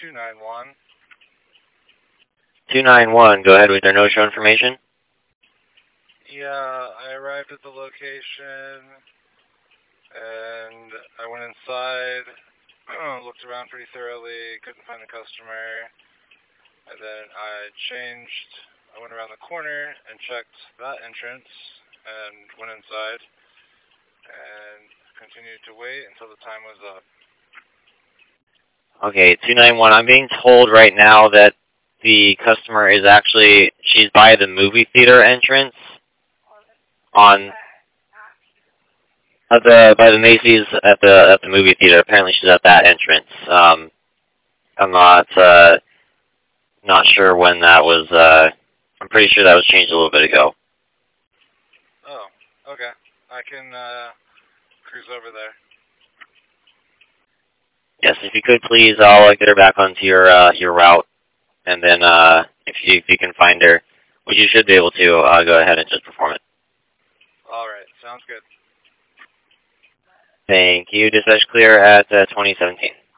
291. 291, go ahead with your no-show information. Yeah, I arrived at the location, and I went inside, looked around pretty thoroughly, couldn't find the customer, and then I went around the corner and checked that entrance, and went inside, and continued to wait until the time was up. Okay, 291, I'm being told right now that the customer is actually, she's by the movie theater entrance on by the Macy's at the movie theater. Apparently she's at that entrance. I'm not sure when that was. I'm pretty sure that was changed a little bit ago. Oh, okay. I can cruise over there. Yes, if you could please, I'll get her back onto your route, and then if you can find her, which you should be able to, go ahead and just perform it. All right, sounds good. Thank you. Dispatch clear at 2017.